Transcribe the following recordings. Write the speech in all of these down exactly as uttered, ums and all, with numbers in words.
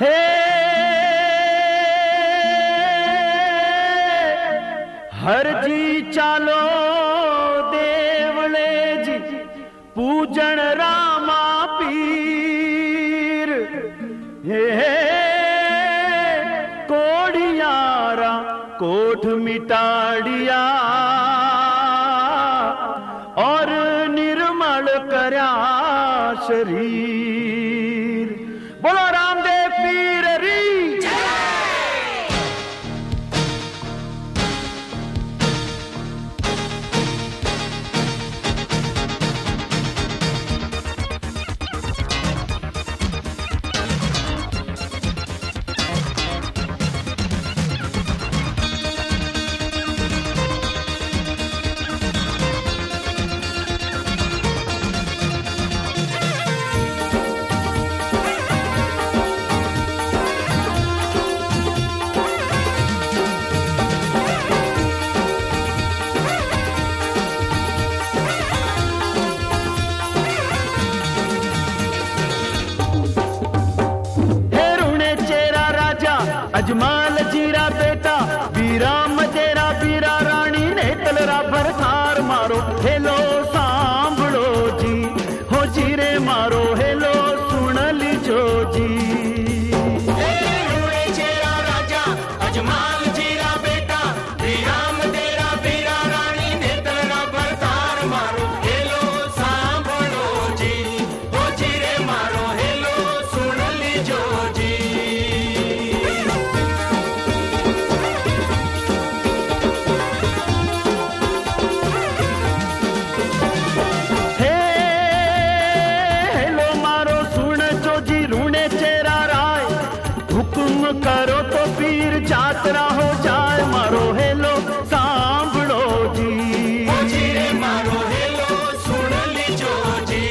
हे हर जी चालो देवले जी पूजन रामा पीर। हे कोड़ियारा कोठ मिटाड़िया और निर्मल करया शरीर। बोलो रामदेव पीर री। अजमाल जीरा बेटा बीरा मजेरा बीरा रानी ने तलरा भर थार मारो हेलो सांभड़ो जी हो जीरे मारो हेलो सुन लीजो जी। करो तो पीर जात्रा हो जाए मारो हेलो सांभड़ो जी। ओ जीरे मारो हेलो सुन लीजो जी।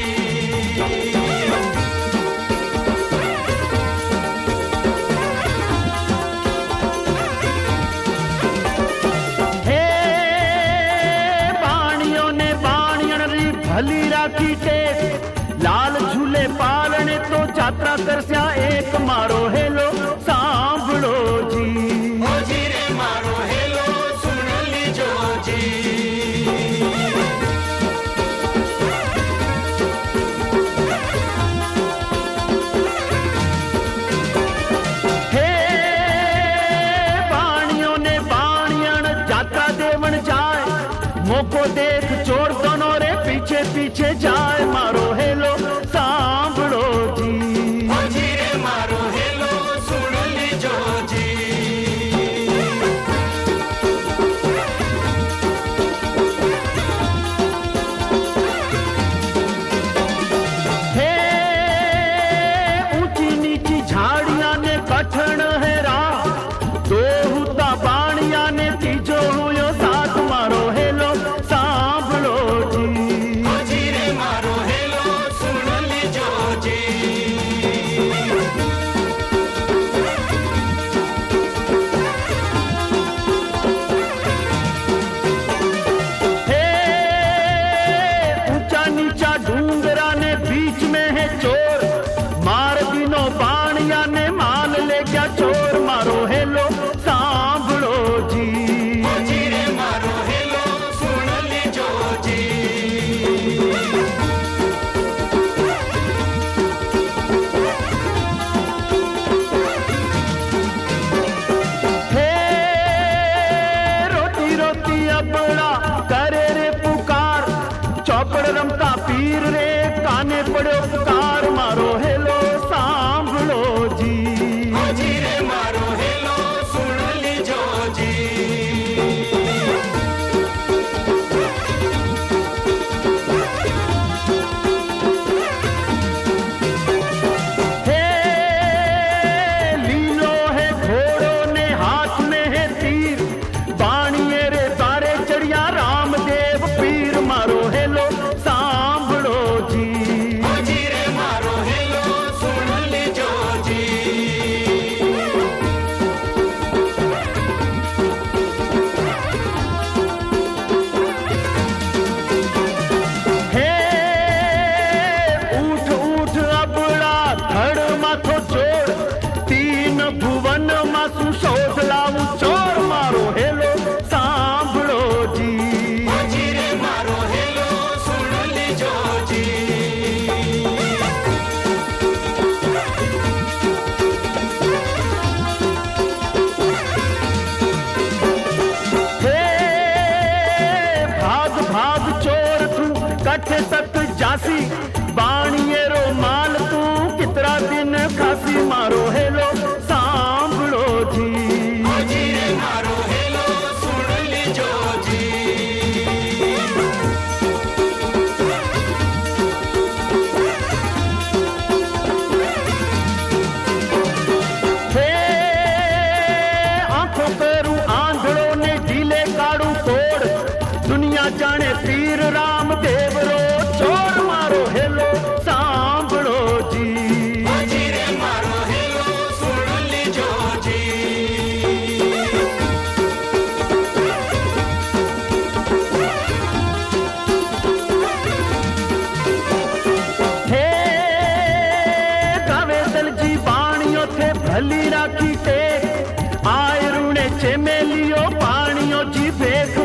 हे बाणियों ने बाणियन री भली राखी टेक लाल झूले पालने तो जात्रा करस्या एक मारो हेलो सांभड़ो जी। ओ जीरे मारो हेलो सुन लीजो जी। हे बाणियों ने बाणियन जाता देवन जाए मोको देख चोर दोनों रे पीछे पीछे जाए मारो हेलो सांभड़ो जी। ओ जीरे मारो हेलो सुन लीजो जी। हे ऊंची नीची झाड़ियां ने कठण है राह दो हुता बाणिया ने तीजो हुयो साथ मारो हेलो सांभड़ो जी। ओ जीरे मारो हेलो सुन लीजो जी। हे ऊंचा नीचा डूंगरा ने बीच में है चोर मार बिनो बाणिया ने माल ले गया चोर मारो हेलो सांभड़ो जी। ओ जीरे मारो हेलो सुन लीजो जी। हे रोटी रोटी अपना करे रे पुकार चौपड़ रमता पीर रे काने पड़ो पुकार मारो हेलो सांभड़ो जी। ओ जीरे मारो हेलो सुन लीजो जी। हे लीलो है घोड़ो ने हाथ में है तीर बाणिये रे तारे चढ़िया रामदेव पीर मारो हेलो सांभड़ो जी। ओ जीरे कथे तक जासी बाणिए रो माल तू कितरा दिन खासी मारो हेलो सांभळो जी ओ जी रे मारो हेलो सुन लीजो जी हे आंखों करू आंधड़ो ने ढीले काड़ू तोड़ दुनिया जाने पीर राम देव रो चोर मारो हेलो सांभळो जी ओ जी रे मारो हेलो सुन लीजो जी हे गावे दल जी बाणियों थे भली राखी टे आय रूणे चेमेलियो पाणियों जी भेख